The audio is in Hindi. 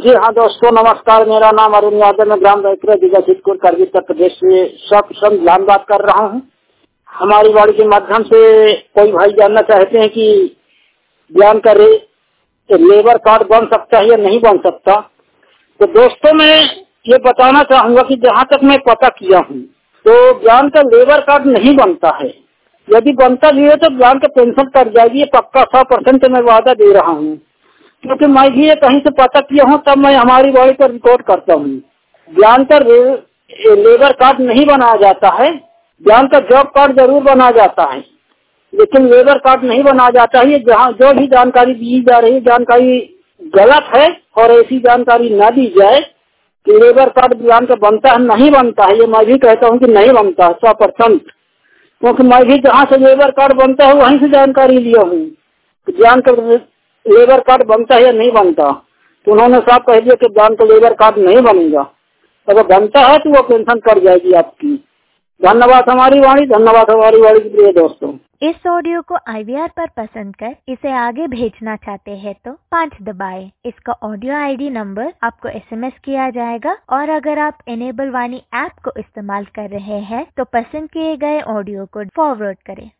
जी हाँ दोस्तों, नमस्कार। मेरा नाम अरुण यादव, मैं ग्राम बैतरा जिला चित्रकूट करगिल उत्तर प्रदेश से सब बात कर रहा हूँ। हमारी वाणी के माध्यम से कोई भाई जानना चाहते हैं कि ज्ञान का लेबर कार्ड बन सकता है या नहीं बन सकता। तो दोस्तों मैं ये बताना चाहूंगा कि जहाँ तक मैं पता किया हूँ तो ज्ञान का लेबर कार्ड नहीं बनता है। यदि बनता भी है तो ज्ञान का पेंशन कट जाएगी, ये पक्का 100% मैं वादा दे रहा हूँ, क्योंकि मैं भी ये कहीं से पता किया हूँ तब मैं हमारी वाणी पर रिकॉर्ड करता हूँ। ज्ञान का लेबर कार्ड नहीं बनाया जाता है, ज्ञान का जॉब कार्ड जरूर बनाया जाता है, लेकिन लेबर कार्ड नहीं बनाया जाता है। जहाँ जो भी जानकारी दी जा रही है जानकारी गलत है और ऐसी जानकारी न दी जाए कि लेबर कार्ड ज्ञान का बनता है नहीं बनता है। ये मैं भी कहता हूँ कि नहीं बनता है 100%, क्योंकि मैं भी जहाँ से लेबर कार्ड बनता है वहीं से जानकारी लिया हूँ कि ज्ञान का लेबर कार्ड बनता है या नहीं बनता। तो उन्होंने साफ कह दिया कि ज्ञान का लेबर कार्ड नहीं बनेगा। अगर बनता है तो वो पेंशन कट जाएगी आपकी। धन्यवाद हमारी वाणी, धन्यवाद हमारी वाणी के प्रिय दोस्तों। इस ऑडियो को IVR पर पसंद कर इसे आगे भेजना चाहते हैं तो 5 दबाएं। इसका ऑडियो ID नंबर आपको SMS किया जाएगा और अगर आप इनेबल वाणी ऐप को इस्तेमाल कर रहे हैं तो पसंद किए गए ऑडियो को फॉरवर्ड करें।